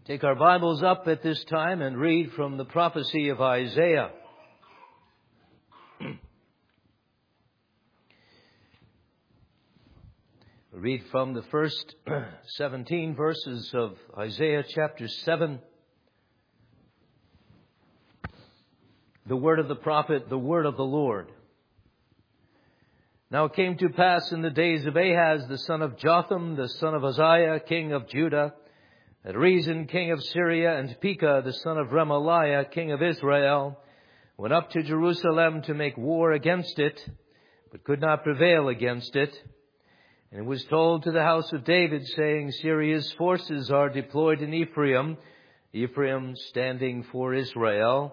Take our Bibles up at this time and read from the prophecy of Isaiah. We read from the first 17 verses of Isaiah chapter 7. The word of the prophet, the word of the Lord. Now it came to pass in the days of Ahaz, the son of Jotham, the son of Uzziah, king of Judah, that Rezin, king of Syria, and Pekah, the son of Remaliah, king of Israel, went up to Jerusalem to make war against it, but could not prevail against it. And it was told to the house of David, saying, Syria's forces are deployed in Ephraim, Ephraim standing for Israel.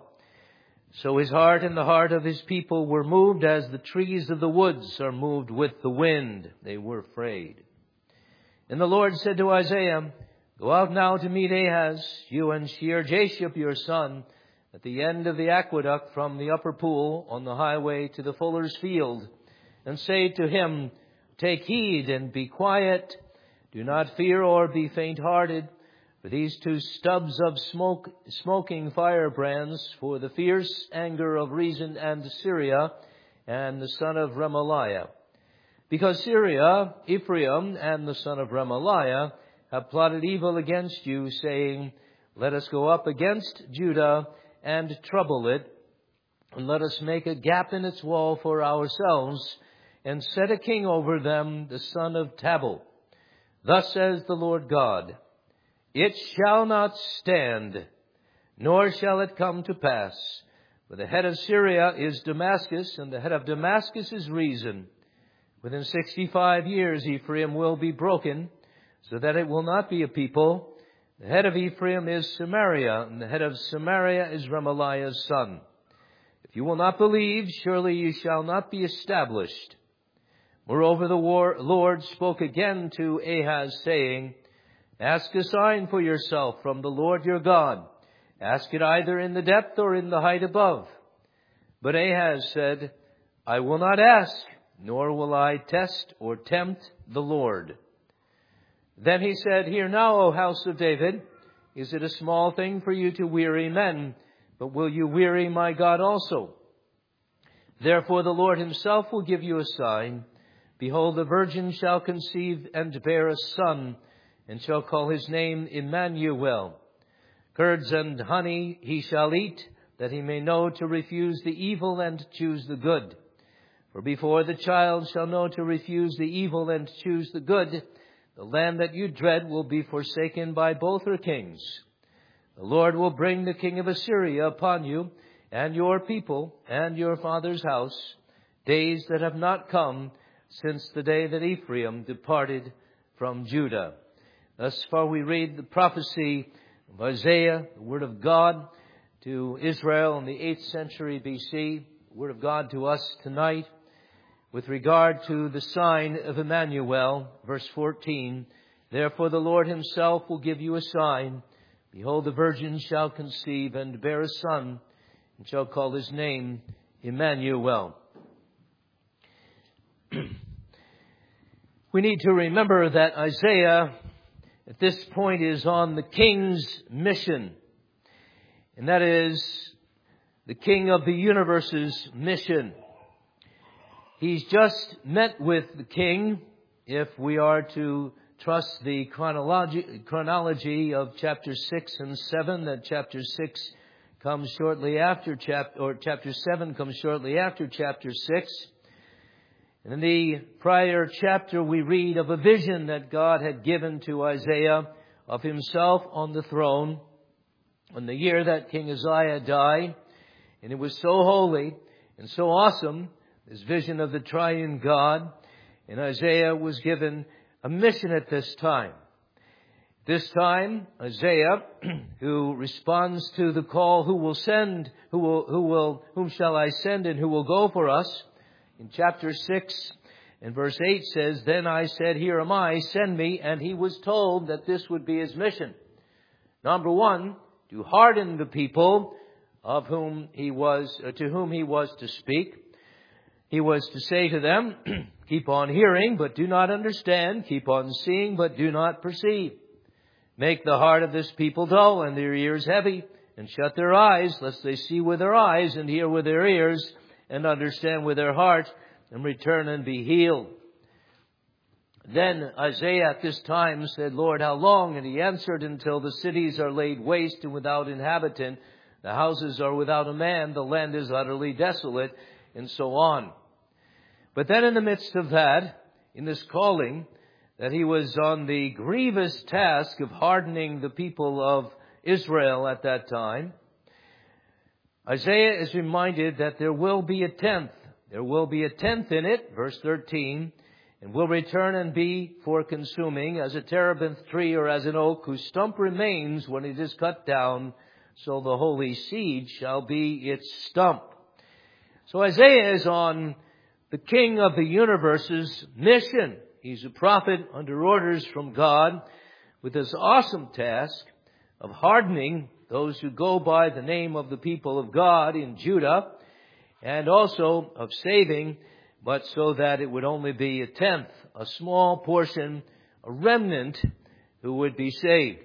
So his heart and the heart of his people were moved as the trees of the woods are moved with the wind. They were afraid. And the Lord said to Isaiah, Go out now to meet Ahaz, you and Shear-Jashub your son, at the end of the aqueduct from the upper pool on the highway to the fuller's field, and say to him, Take heed and be quiet. Do not fear or be faint-hearted, for these two stubs of smoking firebrands, for the fierce anger of Rezin and Syria, and the son of Remaliah. Because Syria, Ephraim, and the son of Remaliah have plotted evil against you, saying, Let us go up against Judah and trouble it, and let us make a gap in its wall for ourselves, and set a king over them, the son of Tabal. Thus says the Lord God, It shall not stand, nor shall it come to pass. For the head of Syria is Damascus, and the head of Damascus is Rezin. Within 65 years Ephraim will be broken, so that it will not be a people. The head of Ephraim is Samaria, and the head of Samaria is Remaliah's son. If you will not believe, surely you shall not be established. Moreover, the Lord spoke again to Ahaz, saying, Ask a sign for yourself from the Lord your God. Ask it either in the depth or in the height above. But Ahaz said, I will not ask, nor will I test or tempt the Lord. Then he said, Hear now, O house of David, is it a small thing for you to weary men, but will you weary my God also? Therefore the Lord himself will give you a sign. Behold, the virgin shall conceive and bear a son, and shall call his name Emmanuel. Curds and honey he shall eat, that he may know to refuse the evil and choose the good. For before the child shall know to refuse the evil and choose the good, the land that you dread will be forsaken by both her kings. The Lord will bring the king of Assyria upon you, and your people, and your father's house, days that have not come since the day that Ephraim departed from Judah. Thus far we read the prophecy of Isaiah, the word of God to Israel in the 8th century BC, the word of God to us tonight. With regard to the sign of Emmanuel, verse 14, Therefore the Lord himself will give you a sign. Behold, the virgin shall conceive and bear a son, and shall call his name Emmanuel. We need to remember that Isaiah at this point is on the king's mission. And that is the king of the universe's mission. He's just met with the king, if we are to trust the chronology of chapter 6 and 7, that chapter 6 comes shortly after chapter 7 comes shortly after chapter 6. And in the prior chapter we read of a vision that God had given to Isaiah of himself on the throne on the year that King Uzziah died. And it was so holy and so awesome, this vision of the triune God. And Isaiah was given a mission at this time. This time, Isaiah, who responds to the call, whom shall I send and who will go for us? In chapter 6 and verse 8 says, Then I said, Here am I, send me. And he was told that this would be his mission. Number one, to harden the people to whom he was to speak. He was to say to them, Keep on hearing, but do not understand. Keep on seeing, but do not perceive. Make the heart of this people dull and their ears heavy, and shut their eyes, lest they see with their eyes and hear with their ears and understand with their heart and return and be healed. Then Isaiah at this time said, Lord, how long? And he answered, until the cities are laid waste and without inhabitant, the houses are without a man, the land is utterly desolate, and so on. But then in the midst of that, in this calling, that he was on the grievous task of hardening the people of Israel at that time, Isaiah is reminded that there will be a tenth. There will be a tenth in it, verse 13, and will return and be for consuming, as a terebinth tree or as an oak whose stump remains when it is cut down, so the holy seed shall be its stump. So Isaiah is on the King of the universe's mission. He's a prophet under orders from God with this awesome task of hardening those who go by the name of the people of God in Judah, and also of saving, but so that it would only be a tenth, a small portion, a remnant who would be saved.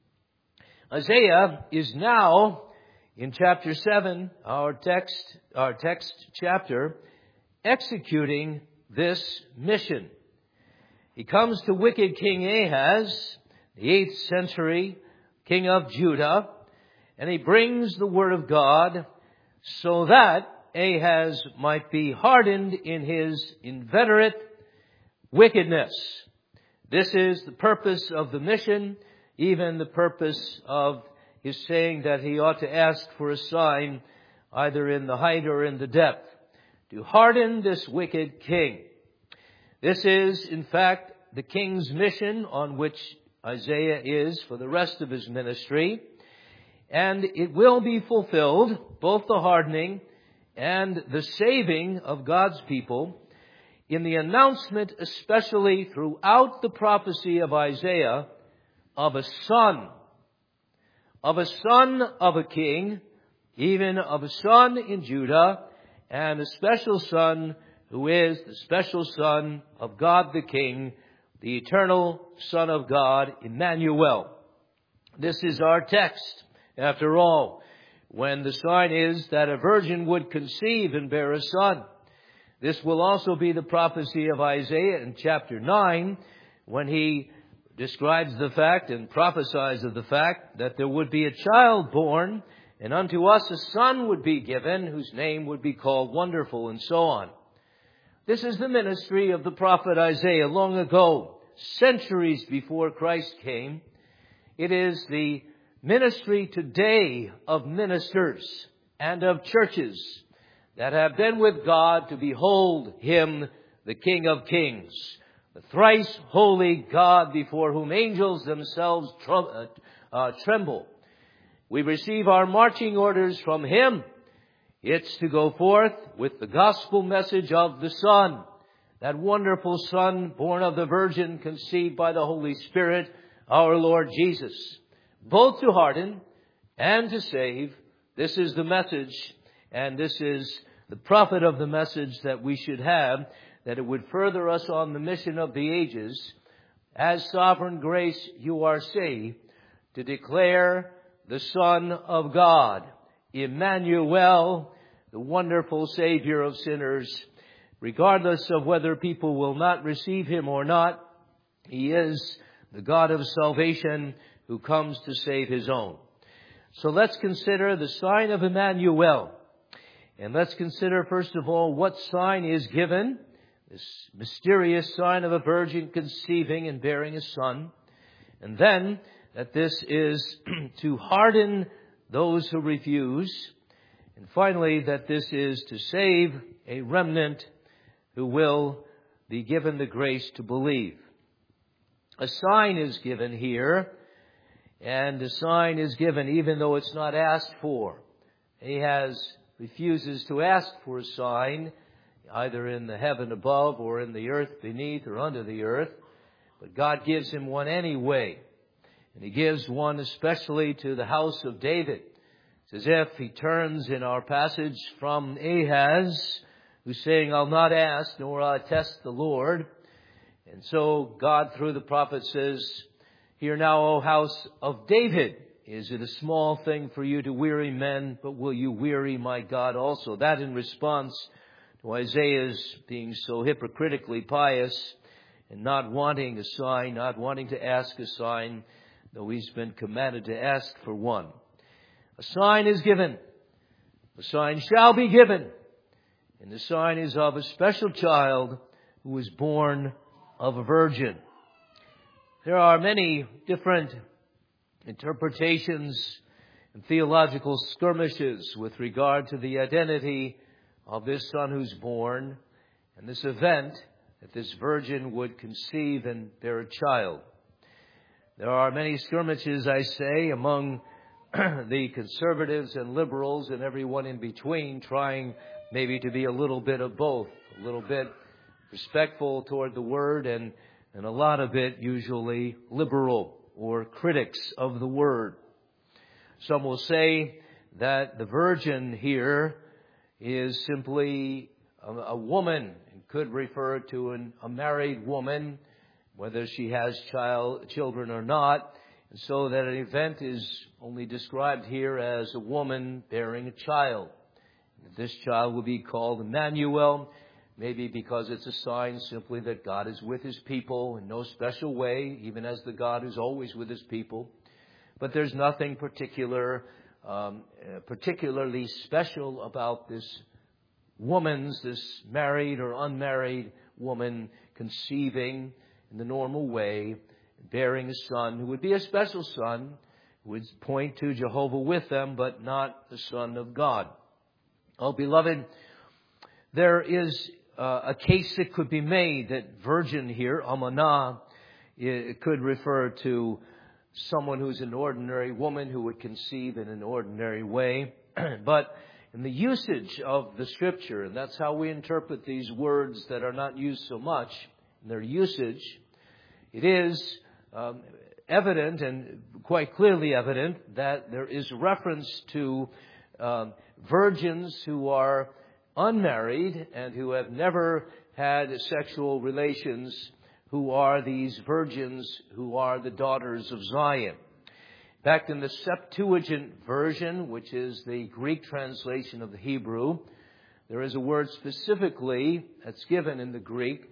Isaiah is now in chapter 7, our text chapter, executing this mission. He comes to wicked King Ahaz, the 8th century king of Judah, and he brings the word of God so that Ahaz might be hardened in his inveterate wickedness. This is the purpose of the mission, even the purpose of his saying that he ought to ask for a sign either in the height or in the depth, to harden this wicked king. This is, in fact, the king's mission on which Isaiah is for the rest of his ministry. And it will be fulfilled, both the hardening and the saving of God's people, in the announcement, especially throughout the prophecy of Isaiah, of a son of a king, even of a son in Judah, and a special son who is the special son of God the King, the eternal Son of God, Emmanuel. This is our text, after all, when the sign is that a virgin would conceive and bear a son. This will also be the prophecy of Isaiah in chapter 9, when he describes the fact and prophesies of the fact that there would be a child born, and unto us a son would be given, whose name would be called Wonderful, and so on. This is the ministry of the prophet Isaiah long ago, centuries before Christ came. It is the ministry today of ministers and of churches that have been with God to behold Him, the King of Kings, the thrice holy God before whom angels themselves tremble. We receive our marching orders from Him. It's to go forth with the gospel message of the Son, that wonderful Son born of the Virgin, conceived by the Holy Spirit, our Lord Jesus, both to harden and to save. This is the message, and this is the prophet of the message that we should have, that it would further us on the mission of the ages. As sovereign grace you are saved, to declare the Son of God, Emmanuel, the wonderful Savior of sinners. Regardless of whether people will not receive Him or not, He is the God of salvation who comes to save His own. So let's consider the sign of Emmanuel. And let's consider, first of all, what sign is given. This mysterious sign of a virgin conceiving and bearing a son. And then that this is to harden those who refuse. And finally, that this is to save a remnant who will be given the grace to believe. A sign is given here, and a sign is given even though it's not asked for. Ahaz refuses to ask for a sign, either in the heaven above or in the earth beneath or under the earth. But God gives him one anyway. And He gives one especially to the house of David. It's as if He turns in our passage from Ahaz, who's saying, I'll not ask, nor I'll test the Lord. And so God, through the prophet, says, Hear now, O house of David. Is it a small thing for you to weary men, but will you weary my God also? That in response to Isaiah's being so hypocritically pious and not wanting a sign, not wanting to ask a sign, though he's been commanded to ask for one. A sign is given. A sign shall be given. And the sign is of a special child who is born of a virgin. There are many different interpretations and theological skirmishes with regard to the identity of this son who's born and this event that this virgin would conceive and bear a child. There are many skirmishes, I say, among the conservatives and liberals and everyone in between, trying maybe to be a little bit of both, a little bit respectful toward the word and a lot of it usually liberal or critics of the word. Some will say that the virgin here is simply a woman and could refer to a married woman, whether she has children or not, and so that an event is only described here as a woman bearing a child. This child will be called Emmanuel, maybe because it's a sign simply that God is with His people in no special way, even as the God who's always with His people. But there's nothing particularly special about this married or unmarried woman conceiving in the normal way, bearing a son who would be a special son, who would point to Jehovah with them, but not the Son of God. Oh, beloved, there is a case that could be made that virgin here, Amanah, it could refer to someone who's an ordinary woman who would conceive in an ordinary way. But in the usage of the Scripture, and that's how we interpret these words that are not used so much, in their usage, it is evident and quite clearly evident that there is reference to virgins who are unmarried and who have never had sexual relations, who are these virgins who are the daughters of Zion. In fact, in the Septuagint version, which is the Greek translation of the Hebrew, there is a word specifically that's given in the Greek.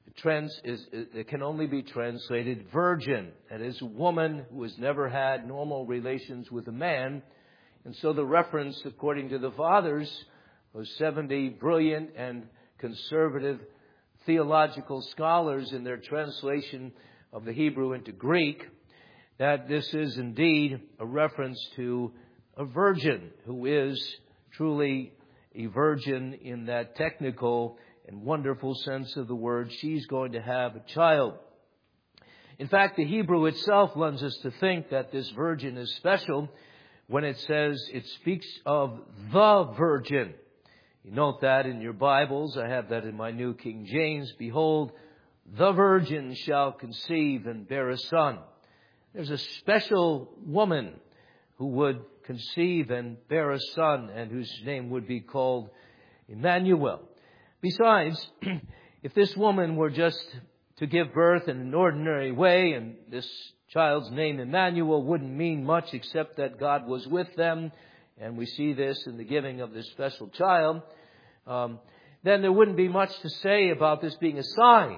It can only be translated virgin. That is, a woman who has never had normal relations with a man. And so the reference, according to the fathers, those 70 brilliant and conservative theological scholars in their translation of the Hebrew into Greek, that this is indeed a reference to a virgin who is truly a virgin in that technical and wonderful sense of the word. She's going to have a child. In fact, the Hebrew itself lends us to think that this virgin is special when it says it speaks of the virgin. You note that in your Bibles. I have that in my New King James. Behold, the virgin shall conceive and bear a son. There's a special woman who would conceive and bear a son and whose name would be called Emmanuel. Besides, if this woman were just to give birth in an ordinary way and this child's name Emmanuel wouldn't mean much except that God was with them, and we see this in the giving of this special child, then there wouldn't be much to say about this being a sign.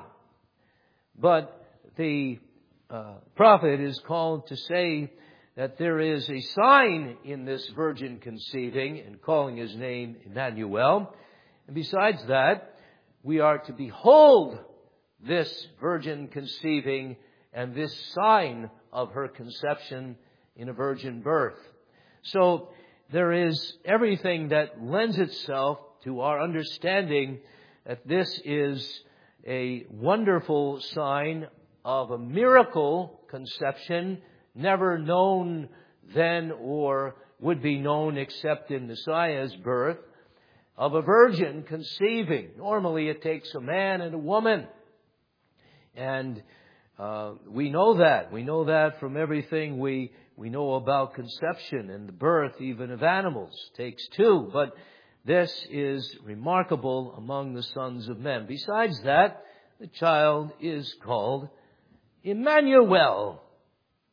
But the prophet is called to say that there is a sign in this virgin conceiving and calling his name Emmanuel. And besides that, we are to behold this virgin conceiving and this sign of her conception in a virgin birth. So there is everything that lends itself to our understanding that this is a wonderful sign of a miracle conception, never known then or would be known except in Messiah's birth, of a virgin conceiving. Normally it takes a man and a woman. And we know that. We know that from everything we know about conception and the birth even of animals. It takes two. But this is remarkable among the sons of men. Besides that, the child is called Emmanuel.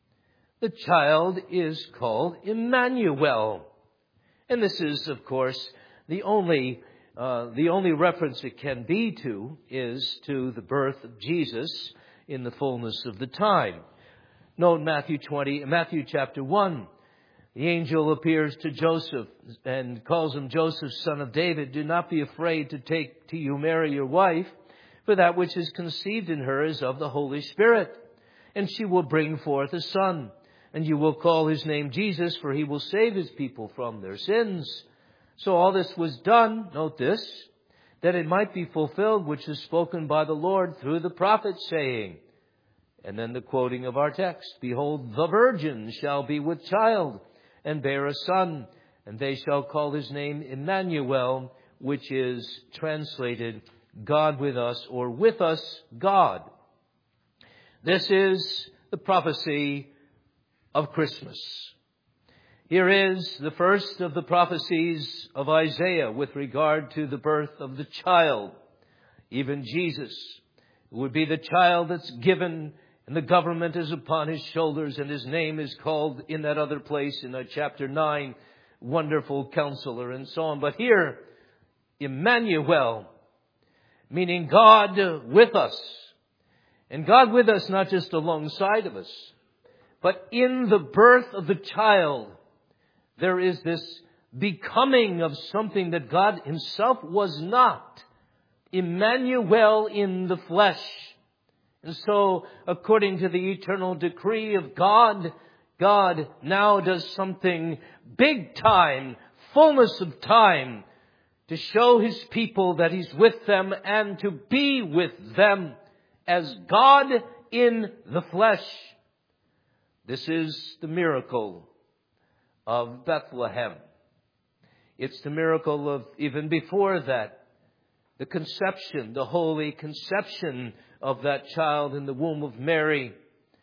the child is called Emmanuel. And this is, of course, the only reference it can be to is to the birth of Jesus in the fullness of the time. Note Matthew chapter 1. The angel appears to Joseph and calls him Joseph, son of David. Do not be afraid to take to you Mary, your wife, for that which is conceived in her is of the Holy Spirit. And she will bring forth a son, and you will call his name Jesus, for he will save his people from their sins. So all this was done, note this, that it might be fulfilled which is spoken by the Lord through the prophet, saying, and then the quoting of our text, behold, the virgin shall be with child, and bear a son, and they shall call his name Emmanuel, which is translated God with us, or with us God. This is the prophecy of Christmas. Here is the first of the prophecies of Isaiah with regard to the birth of the child, even Jesus, who would be the child that's given, and the government is upon his shoulders, and his name is called in that other place in chapter 9, Wonderful Counselor, and so on. But here, Emmanuel, meaning God with us. And God with us not just alongside of us, but in the birth of the child, there is this becoming of something that God himself was not. Emmanuel in the flesh. And so, according to the eternal decree of God, God now does something big time, fullness of time, to show his people that he's with them and to be with them as God in the flesh. This is the miracle of Bethlehem. It's the miracle of even before that, the conception, the holy conception of that child in the womb of Mary.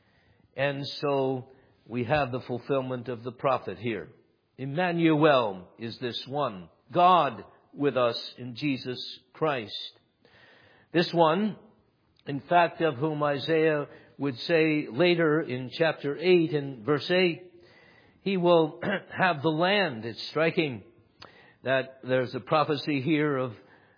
And so we have the fulfillment of the prophet here. Emmanuel is this one, God with us in Jesus Christ. This one, in fact, of whom Isaiah would say later in chapter 8 and verse 8, he will have the land. It's striking that there's a prophecy here of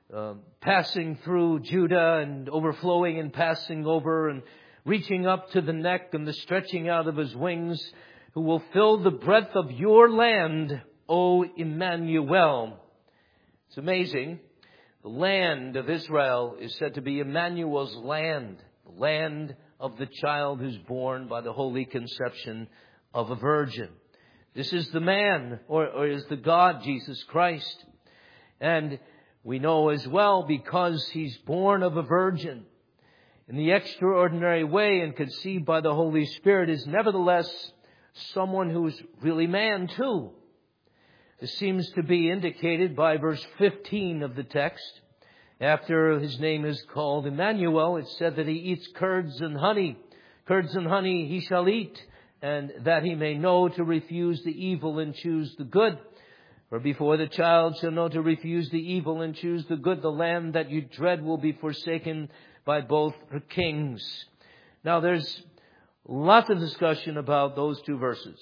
passing through Judah and overflowing and passing over and reaching up to the neck and the stretching out of his wings, who will fill the breadth of your land, O Emmanuel. It's amazing. The land of Israel is said to be Emmanuel's land, the land of the child who's born by the holy conception of a virgin. This is the man, or is the God, Jesus Christ. And we know as well, because he's born of a virgin in the extraordinary way and conceived by the Holy Spirit, is nevertheless someone who's really man too. This seems to be indicated by verse 15 of the text. After his name is called Emmanuel, it said that he eats curds and honey. Curds and honey he shall eat, and that he may know to refuse the evil and choose the good. For before the child shall know to refuse the evil and choose the good, the land that you dread will be forsaken by both her kings. Now there's lots of discussion about those two verses.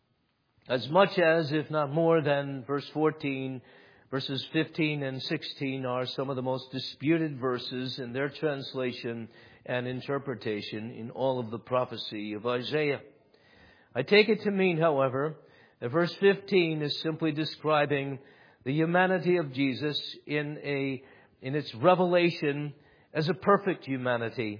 As much as, if not more than, verse 14, verses 15 and 16 are some of the most disputed verses in their translation and interpretation in all of the prophecy of Isaiah. I take it to mean, however, that verse 15 is simply describing the humanity of Jesus in its revelation as a perfect humanity.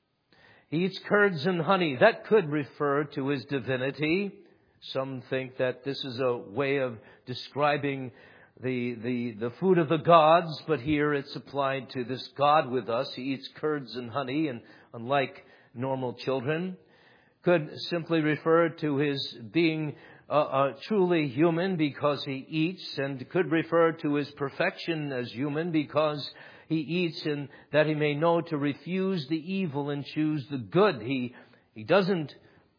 He eats curds and honey. That could refer to his divinity. Some think that this is a way of describing the food of the gods, but here it's applied to this God with us. He eats curds and honey, and unlike normal children, could simply refer to his being truly human because he eats, and could refer to his perfection as human because he eats, and that he may know to refuse the evil and choose the good. He doesn't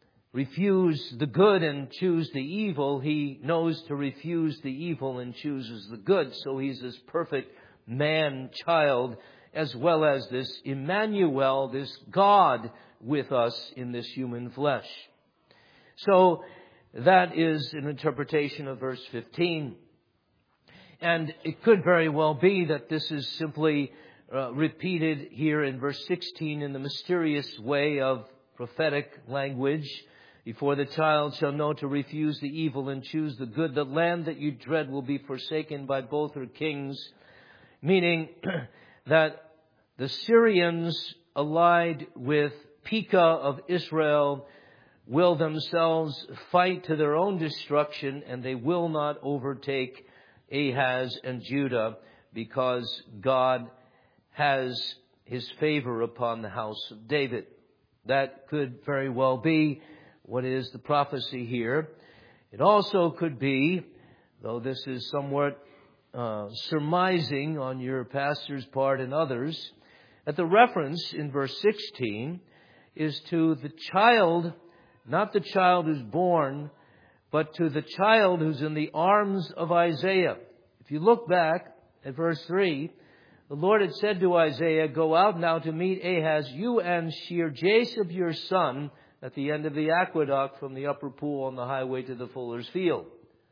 refuse the good and choose the evil. He knows to refuse the evil and chooses the good. So he's this perfect man-child, as well as this Emmanuel, this God with us in this human flesh. So that is an interpretation of verse 15. And it could very well be that this is simply repeated here in verse 16 in the mysterious way of prophetic language. Before the child shall know to refuse the evil and choose the good, the land that you dread will be forsaken by both her kings. Meaning that the Syrians allied with Pekah of Israel will themselves fight to their own destruction, and they will not overtake Ahaz and Judah, because God has His favor upon the house of David. That could very well be what is the prophecy here. It also could be, though this is somewhat surmising on your pastor's part and others, that the reference in verse 16 is to the child, not the child who's born, but to the child who's in the arms of Isaiah. If you look back at verse 3, the Lord had said to Isaiah, "Go out now to meet Ahaz, you and Shear-Jashub your son, at the end of the aqueduct from the upper pool on the highway to the fuller's field."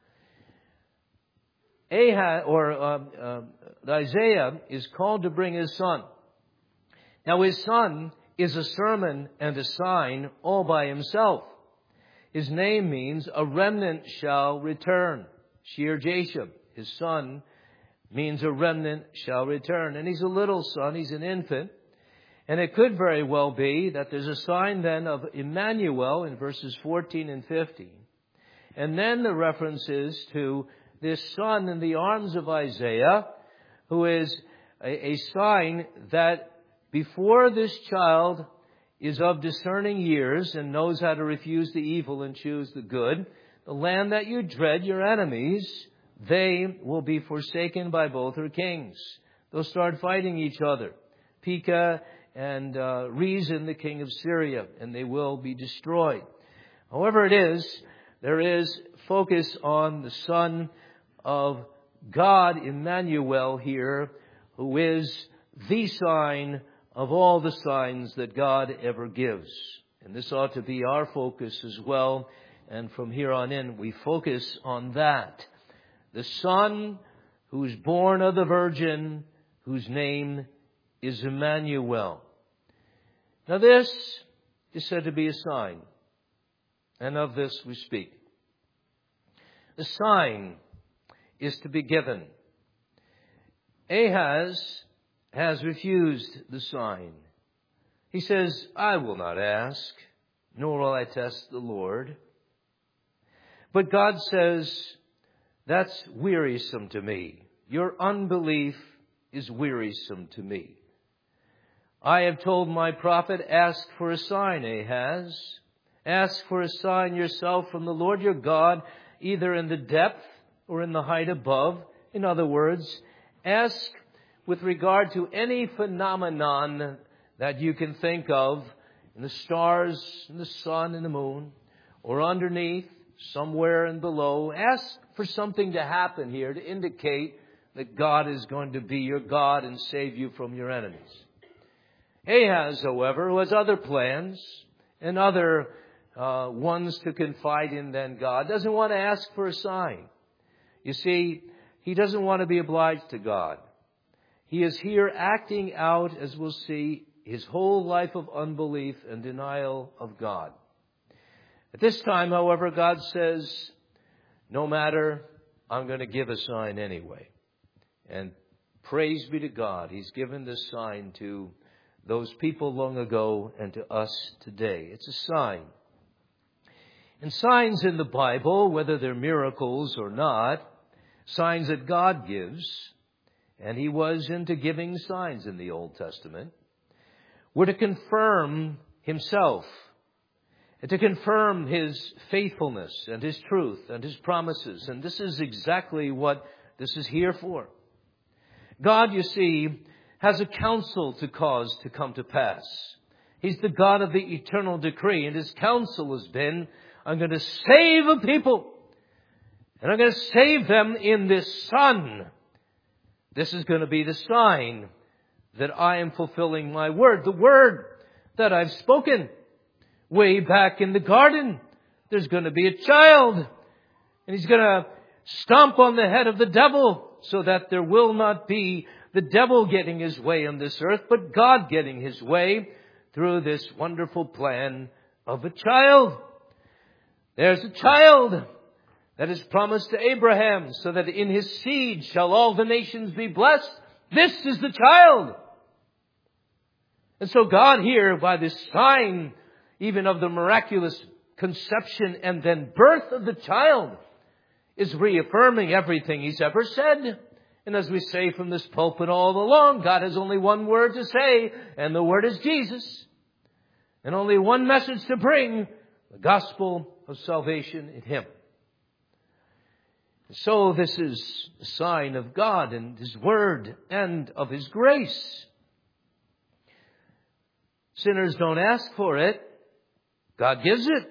Isaiah is called to bring his son. Now his son is a sermon and a sign all by himself. His name means a remnant shall return. Shear-Jashub, his son, means a remnant shall return. And he's a little son, he's an infant. And it could very well be that there's a sign then of Emmanuel in verses 14 and 15. And then the reference is to this son in the arms of Isaiah, who is a sign that before this child is of discerning years and knows how to refuse the evil and choose the good, the land that you dread, your enemies, they will be forsaken by both her kings. They'll start fighting each other. Pekah and Rezin, the king of Syria, and they will be destroyed. However it is, there is focus on the Son of God, Emmanuel, here, who is the sign of all the signs that God ever gives. And this ought to be our focus as well. And from here on in, we focus on that. The Son who's born of the Virgin, whose name is Emmanuel. Now this is said to be a sign, and of this we speak. The sign is to be given. Ahaz has refused the sign. He says, "I will not ask, nor will I test the Lord." But God says, "That's wearisome to me. Your unbelief is wearisome to me. I have told my prophet, ask for a sign, Ahaz. Ask for a sign yourself from the Lord your God, either in the depth or in the height above." In other words, ask with regard to any phenomenon that you can think of in the stars, in the sun, and the moon, or underneath, somewhere and below. Ask for something to happen here to indicate that God is going to be your God and save you from your enemies. Ahaz, however, who has other plans and other ones to confide in than God, doesn't want to ask for a sign. You see, he doesn't want to be obliged to God. He is here acting out, as we'll see, his whole life of unbelief and denial of God. At this time, however, God says, no matter, I'm going to give a sign anyway. And praise be to God, He's given this sign to those people long ago and to us today. It's a sign. And signs in the Bible, whether they're miracles or not, signs that God gives, and He was into giving signs in the Old Testament, were to confirm Himself, and to confirm His faithfulness and His truth and His promises. And this is exactly what this is here for. God, you see, has a counsel to cause to come to pass. He's the God of the eternal decree, and His counsel has been, I'm going to save a people, and I'm going to save them in this Son. This is going to be the sign that I am fulfilling my word, the word that I've spoken way back in the garden there's going to be a child. And He's going to stomp on the head of the devil so that there will not be the devil getting his way on this earth, but God getting His way through this wonderful plan of a child. There's a child that is promised to Abraham, so that in his seed shall all the nations be blessed. This is the child. And so God here, by this sign, even of the miraculous conception and then birth of the child, is reaffirming everything He's ever said. And as we say from this pulpit all along, God has only one word to say, and the word is Jesus. And only one message to bring, the gospel of salvation in Him. So this is a sign of God and His word and of His grace. Sinners don't ask for it. God gives it.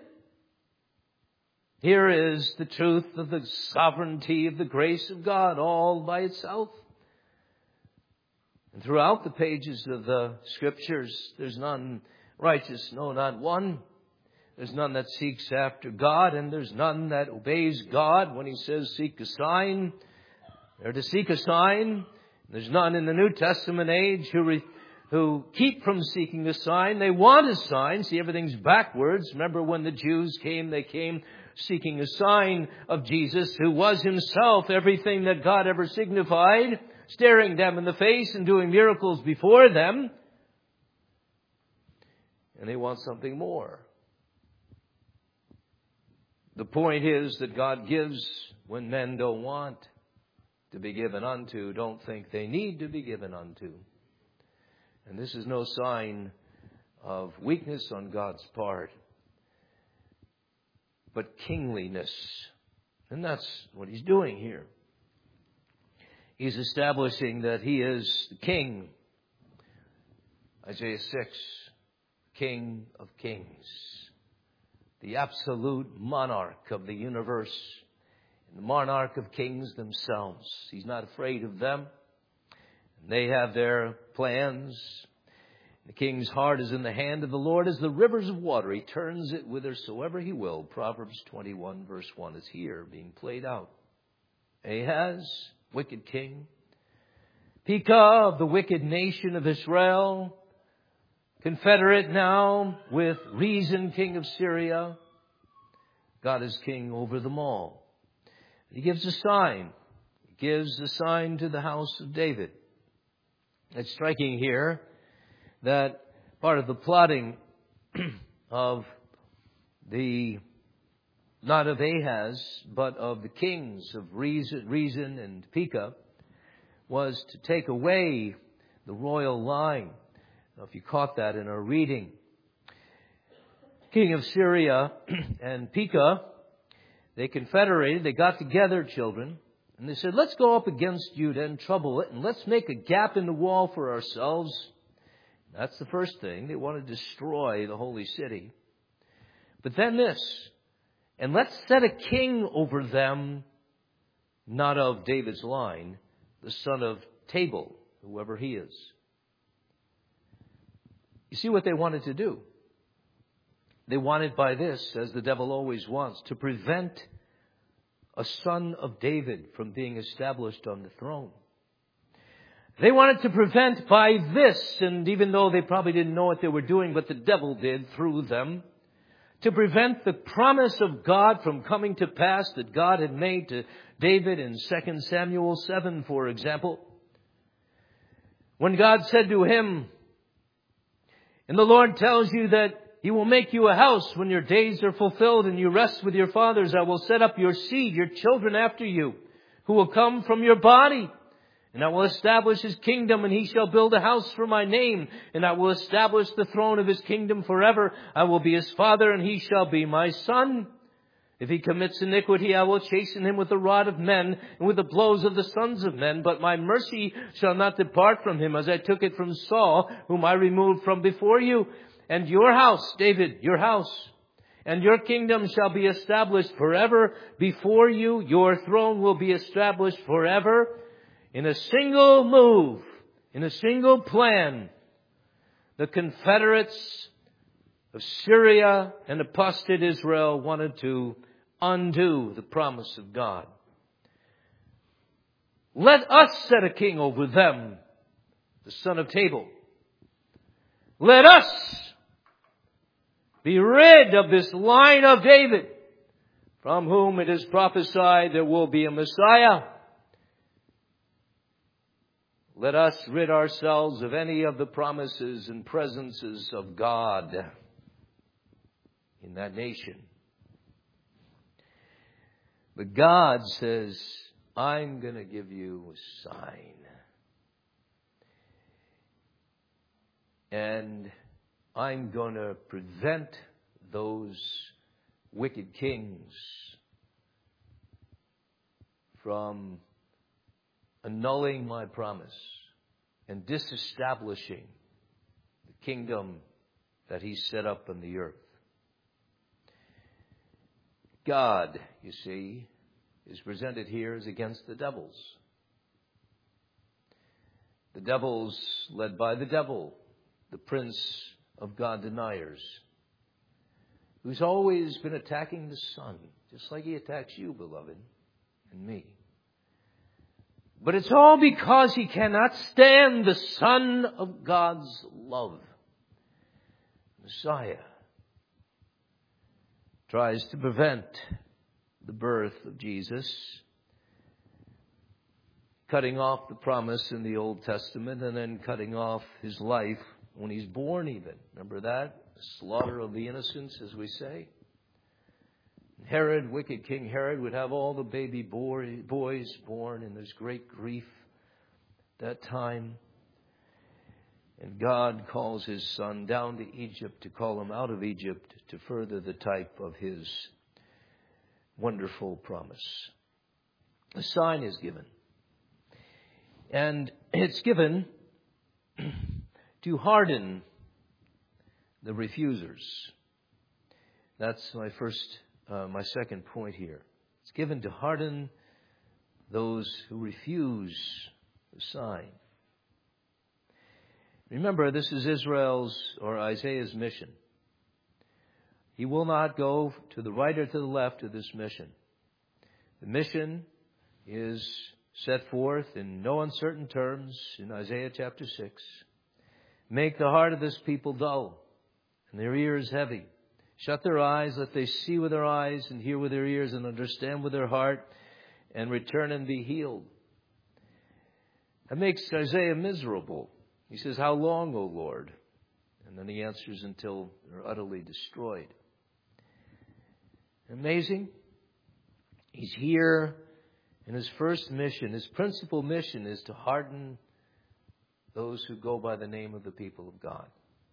Here is the truth of the sovereignty of the grace of God all by itself. And throughout the pages of the Scriptures, there's none righteous, no, not one. There's none that seeks after God, and there's none that obeys God when He says seek a sign. They're to seek a sign. There's none in the New Testament age who keep from seeking a sign. They want a sign. See, everything's backwards. Remember when the Jews came, they came seeking a sign of Jesus, who was Himself everything that God ever signified, staring them in the face and doing miracles before them. And they want something more. The point is that God gives when men don't want to be given unto, don't think they need to be given unto. And this is no sign of weakness on God's part, but kingliness. And that's what He's doing here. He's establishing that He is the King. Isaiah 6, King of Kings. The absolute monarch of the universe, and the monarch of kings themselves. He's not afraid of them. And they have their plans. The king's heart is in the hand of the Lord as the rivers of water. He turns it whithersoever He will. Proverbs 21 verse 1 is here being played out. Ahaz, wicked king. Pekah of the wicked nation of Israel, confederate now with Rezin, king of Syria. God is king over them all. He gives a sign. He gives a sign to the house of David. It's striking here that part of the plotting of not of Ahaz, but of the kings of Rezin and Pekah, was to take away the royal line. Now, if you caught that in our reading, king of Syria and Pekah, they confederated, they got together, children, and they said, let's go up against Judah and trouble it, and let's make a gap in the wall for ourselves. That's the first thing. They want to destroy the holy city. But then this, and let's set a king over them, not of David's line, the son of Tabal, whoever he is. You see what they wanted to do? They wanted by this, as the devil always wants, to prevent a son of David from being established on the throne. They wanted to prevent by this, and even though they probably didn't know what they were doing, but the devil did through them, to prevent the promise of God from coming to pass that God had made to David in 2 Samuel 7, for example. When God said to him, and the Lord tells you that He will make you a house when your days are fulfilled and you rest with your fathers. I will set up your seed, your children after you, who will come from your body. And I will establish His kingdom, and He shall build a house for my name. And I will establish the throne of His kingdom forever. I will be His father, and he shall be my son. If he commits iniquity, I will chasten him with the rod of men and with the blows of the sons of men. But my mercy shall not depart from him, as I took it from Saul, whom I removed from before you. And your house, David, your house, and your kingdom shall be established forever before you. Your throne will be established forever. In a single move, in a single plan, the confederates of Syria and apostate Israel wanted to undo the promise of God. Let us set a king over them, the son of Tabal. Let us be rid of this line of David, from whom it is prophesied there will be a Messiah. Let us rid ourselves of any of the promises and presences of God in that nation. But God says, I'm going to give you a sign. And I'm going to prevent those wicked kings from annulling my promise and disestablishing the kingdom that He set up on the earth. God, you see, is presented here as against the devils. The devils led by the devil, the prince of God deniers, who's always been attacking the Son, just like he attacks you, beloved, and me. But it's all because he cannot stand the Son of God's love. Messiah tries to prevent the birth of Jesus, cutting off the promise in the Old Testament and then cutting off his life when he's born even. Remember that? The slaughter of the innocents, as we say. Herod, wicked King Herod, would have all the baby boys born, and there's great grief that time. And God calls His Son down to Egypt to call him out of Egypt to further the type of His wonderful promise. A sign is given. And it's given to harden the refusers. That's my second point here. It's given to harden those who refuse the sign. Remember, this is Israel's or Isaiah's mission. He will not go to the right or to the left of this mission. The mission is set forth in no uncertain terms in Isaiah chapter 6. Make the heart of this people dull and their ears heavy. Shut their eyes, let they see with their eyes and hear with their ears and understand with their heart and return and be healed. That makes Isaiah miserable. He says, how long, O Lord? And then he answers, until they're utterly destroyed. Amazing. He's here in his first mission. His principal mission is to harden those who go by the name of the people of God.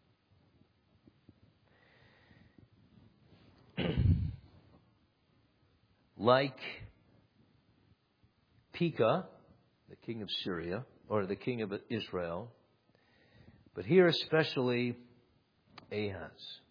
Like Pekah, the king of Syria, or the king of Israel, but here especially Ahaz.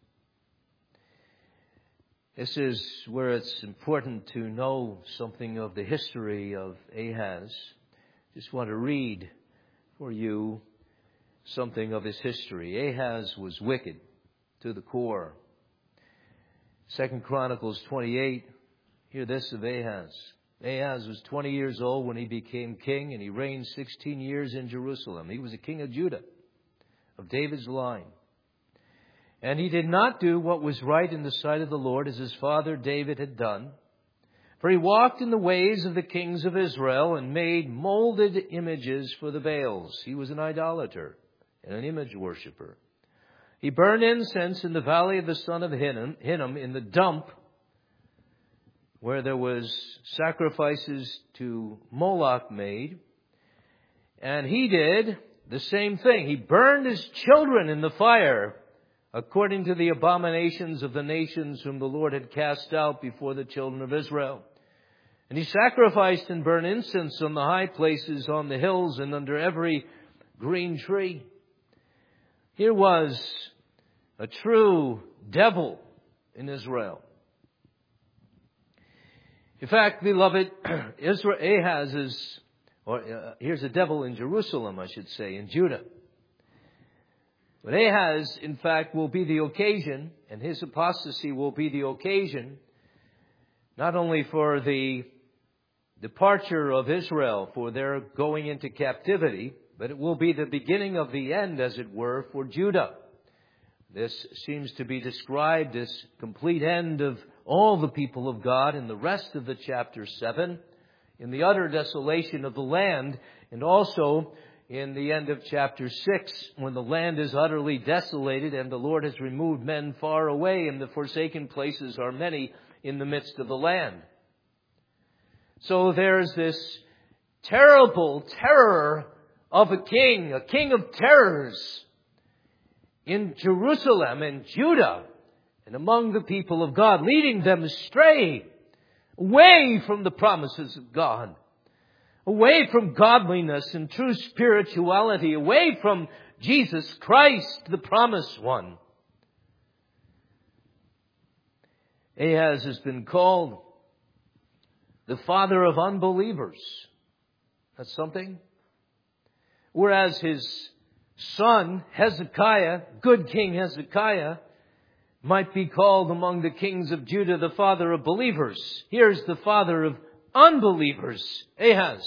This is where it's important to know something of the history of Ahaz. Just want to read for you something of his history. Ahaz was wicked to the core. 2 Chronicles 28, hear this of Ahaz. Ahaz was 20 years old when he became king, and he reigned 16 years in Jerusalem. He was a king of Judah, of David's line. And he did not do what was right in the sight of the Lord, as his father David had done. For he walked in the ways of the kings of Israel and made molded images for the Baals. He was an idolater and an image worshiper. He burned incense in the valley of the son of Hinnom, in the dump where there was sacrifices to Moloch made. And he did the same thing. He burned his children in the fire, according to the abominations of the nations whom the Lord had cast out before the children of Israel. And he sacrificed and burned incense on the high places, on the hills, and under every green tree. Here was a true devil in Israel. In fact, beloved, Ahaz is, here's a devil in Jerusalem, I should say, in Judah. But Ahaz, in fact, will be the occasion, and his apostasy will be the occasion, not only for the departure of Israel, for their going into captivity, but it will be the beginning of the end, as it were, for Judah. This seems to be described as complete end of all the people of God in the rest of the chapter 7, in the utter desolation of the land, and also in the end of chapter 6, when the land is utterly desolated and the Lord has removed men far away, and the forsaken places are many in the midst of the land. So there's this terrible terror of a king of terrors in Jerusalem and Judah and among the people of God, leading them astray, away from the promises of God, away from godliness and true spirituality, away from Jesus Christ, the promised one. Ahaz has been called the father of unbelievers. That's something. Whereas his son, Hezekiah, good King Hezekiah, might be called among the kings of Judah the father of believers. Here's the father of unbelievers, Ahaz.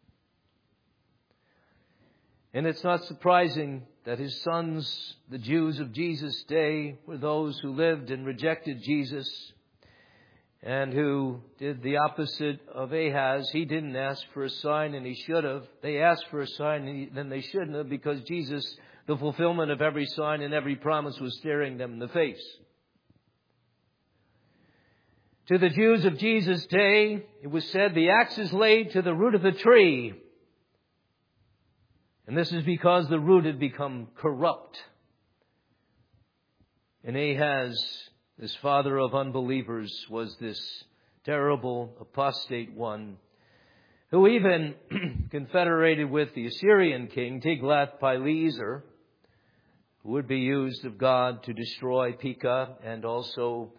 And it's not surprising that his sons, the Jews of Jesus' day, were those who lived and rejected Jesus and who did the opposite of Ahaz. He didn't ask for a sign, and he should have. They asked for a sign, and then they shouldn't have, because Jesus, the fulfillment of every sign and every promise, was staring them in the face. To the Jews of Jesus' day, it was said, the axe is laid to the root of the tree. And this is because the root had become corrupt. And Ahaz, this father of unbelievers, was this terrible apostate one who even confederated with the Assyrian king Tiglath-Pileser, who would be used of God to destroy Pekah and also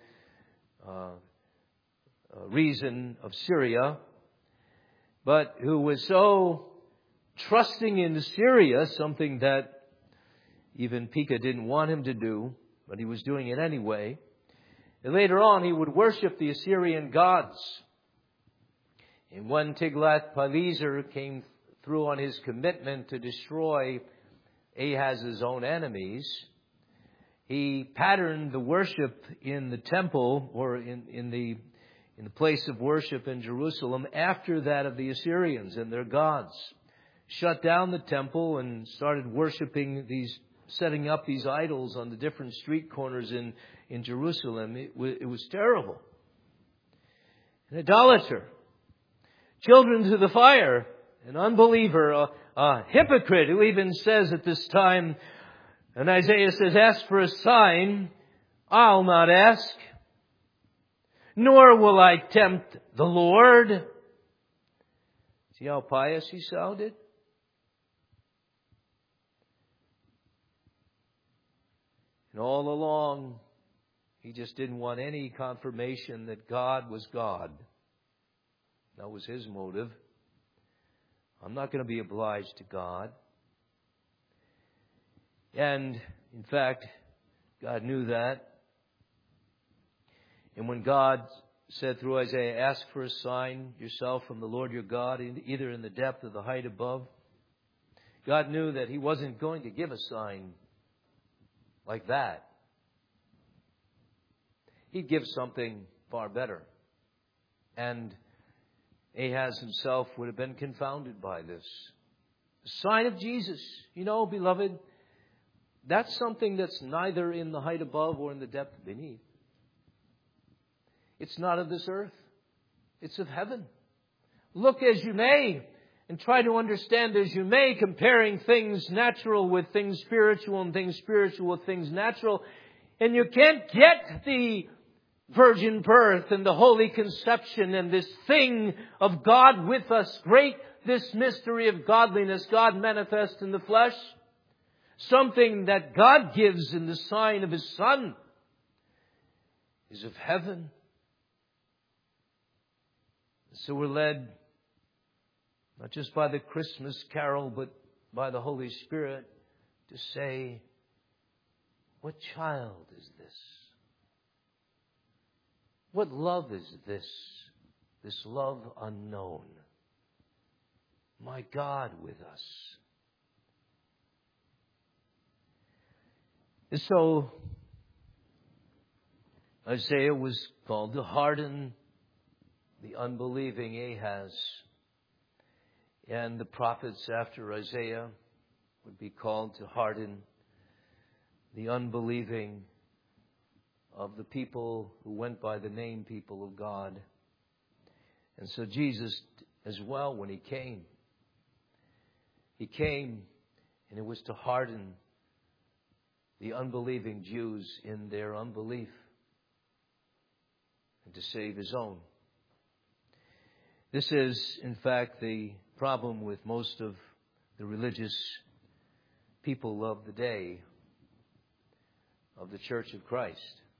Rezin of Syria, but who was so trusting in Syria, something that even Pekah didn't want him to do, but he was doing it anyway. And later on, he would worship the Assyrian gods. And when Tiglath-Pileser came through on his commitment to destroy Ahaz's own enemies, he patterned the worship in the temple, or in the place of worship in Jerusalem, after that of the Assyrians and their gods. Shut down the temple and started worshiping setting up these idols on the different street corners in Jerusalem. It was terrible. An idolater. Children to the fire. An unbeliever. A hypocrite who even says at this time, and Isaiah says, ask for a sign. I'll not ask. Nor will I tempt the Lord. See how pious he sounded? And all along, he just didn't want any confirmation that God was God. That was his motive. I'm not going to be obliged to God. And, in fact, God knew that. And when God said through Isaiah, ask for a sign yourself from the Lord your God, either in the depth or the height above, God knew that he wasn't going to give a sign like that. He'd give something far better. And Ahaz himself would have been confounded by this. The sign of Jesus. You know, beloved, that's something that's neither in the height above or in the depth beneath. It's not of this earth. It's of heaven. Look as you may and try to understand as you may, comparing things natural with things spiritual and things spiritual with things natural. And you can't get the virgin birth and the holy conception and this thing of God with us, great, this mystery of godliness, God manifest in the flesh. Something that God gives in the sign of His Son is of heaven. So we're led not just by the Christmas carol, but by the Holy Spirit to say, What child is this? What love is this? This love unknown. My God with us. And so Isaiah was called to harden the unbelieving Ahaz. And the prophets after Isaiah would be called to harden the unbelieving of the people who went by the name people of God. And so Jesus as well, when He came and it was to harden the unbelieving Jews in their unbelief and to save His own. This is, in fact, the problem with most of the religious people of the day of the Church of Christ.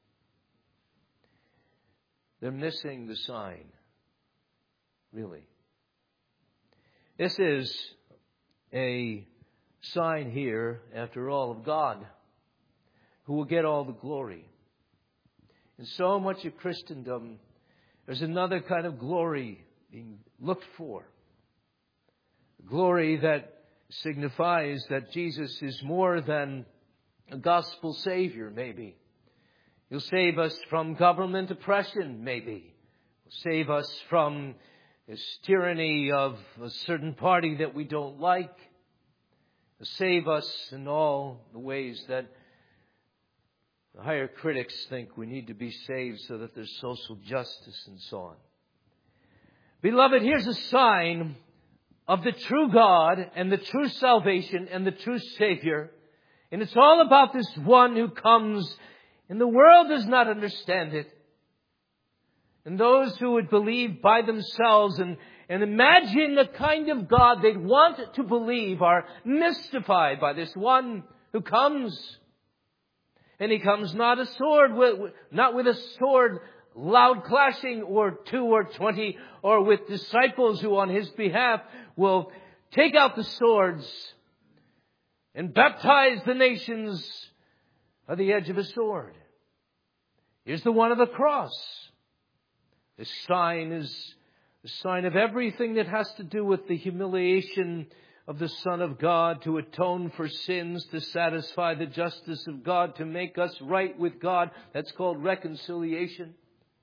They're missing the sign, really. This is a sign here, after all, of God, who will get all the glory. In so much of Christendom, there's another kind of glory being looked for. Glory that signifies that Jesus is more than a gospel savior, maybe. He'll save us from government oppression, maybe. He'll save us from this tyranny of a certain party that we don't like. He'll save us in all the ways that the higher critics think we need to be saved so that there's social justice and so on. Beloved, here's a sign of the true God and the true salvation and the true Savior. And it's all about this one who comes, and the world does not understand it. And those who would believe by themselves and imagine the kind of God they'd want to believe are mystified by this one who comes. And He comes not with a sword loud clashing, or 2 or 20, or with disciples who on His behalf will take out the swords and baptize the nations by the edge of a sword. Here's the one of the cross. This sign is the sign of everything that has to do with the humiliation of the Son of God to atone for sins, to satisfy the justice of God, to make us right with God. That's called reconciliation.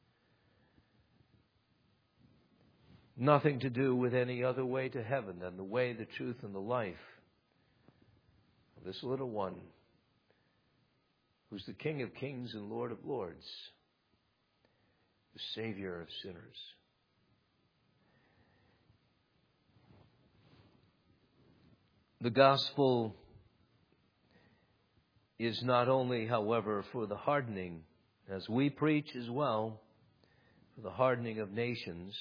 Nothing to do with any other way to heaven than the way, the truth, and the life of this little one who's the King of Kings and Lord of Lords, the Savior of sinners. The gospel is not only, however, for the hardening, as we preach as well, for the hardening of nations,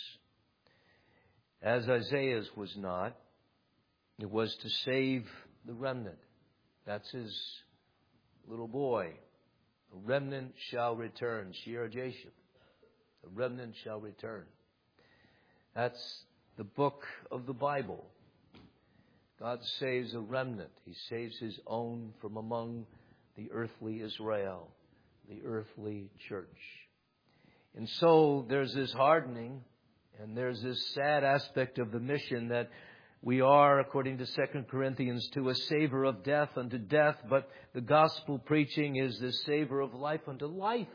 as Isaiah's was not. It was to save the remnant. That's his little boy. A remnant shall return. Shear Jashub. A remnant shall return. That's the book of the Bible. God saves a remnant. He saves His own from among the earthly Israel, the earthly church. And so there's this hardening, and there's this sad aspect of the mission that we are, according to 2 Corinthians 2, a savor of death unto death, but the gospel preaching is the savor of life unto life.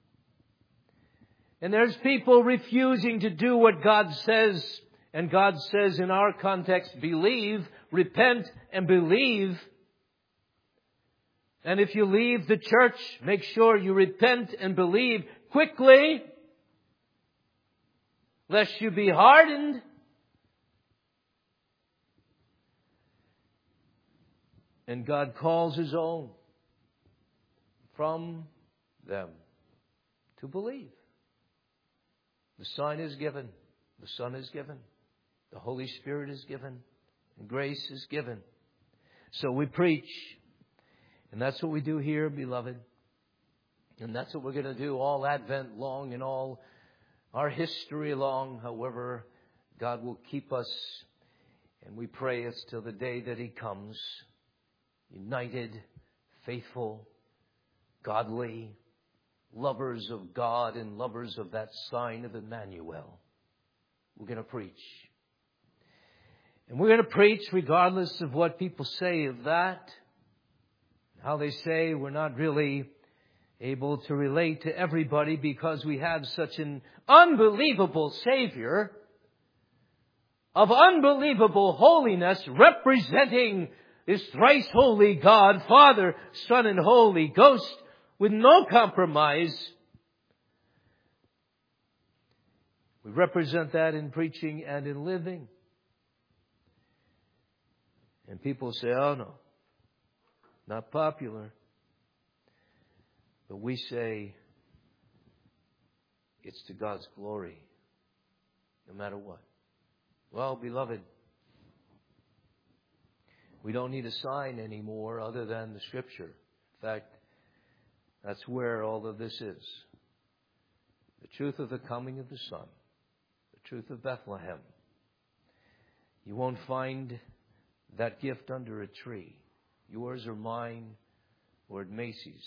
And there's people refusing to do what God says, and God says in our context, believe, repent, and believe. And if you leave the church, make sure you repent and believe quickly, lest you be hardened. And God calls His own from them to believe. The sign is given. The Son is given. The Holy Spirit is given. And grace is given. So we preach. And that's what we do here, beloved. And that's what we're going to do all Advent long and all our history long. However, God will keep us. And we pray it's till the day that He comes. United, faithful, godly, lovers of God and lovers of that sign of Emmanuel. We're going to preach. And we're going to preach regardless of what people say of that. How they say we're not really able to relate to everybody because we have such an unbelievable Savior of unbelievable holiness, representing this thrice holy God, Father, Son, and Holy Ghost, with no compromise. We represent that in preaching and in living. And people say, oh no, not popular. But we say, it's to God's glory, no matter what. Well, beloved, we don't need a sign anymore other than the Scripture. In fact, that's where all of this is. The truth of the coming of the Son. The truth of Bethlehem. You won't find that gift under a tree. Yours or mine or at Macy's.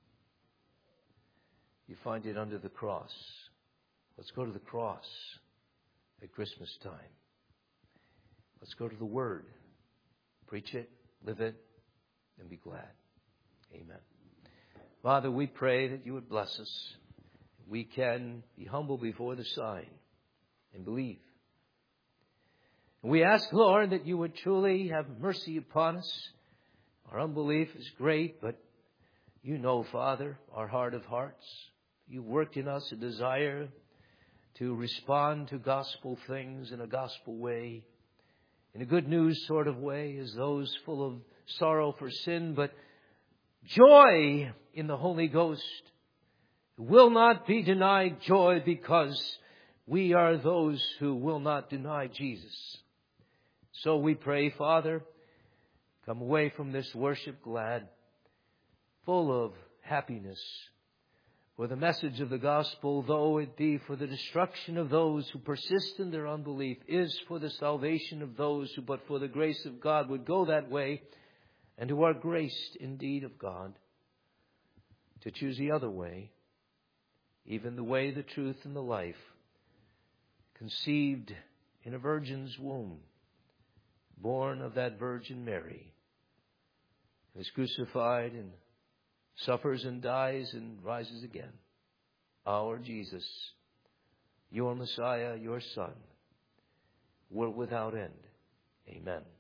You find it under the cross. Let's go to the cross at Christmas time. Let's go to the Word. Preach it, live it, and be glad. Amen. Father, we pray that you would bless us. We can be humble before the sign and believe. And we ask, Lord, that you would truly have mercy upon us. Our unbelief is great, but you know, Father, our heart of hearts. You've worked in us a desire to respond to gospel things in a gospel way, in a good news sort of way, as those full of sorrow for sin, but joy in the Holy Ghost. Will not be denied joy because we are those who will not deny Jesus. So we pray, Father, come away from this worship glad, full of happiness. For the message of the gospel, though it be for the destruction of those who persist in their unbelief, is for the salvation of those who, but for the grace of God, would go that way, and who are graced indeed of God to choose the other way, even the way, the truth, and the life, conceived in a virgin's womb, born of that Virgin Mary, who is crucified and suffers and dies and rises again. Our Jesus, your Messiah, your Son, world without end. Amen.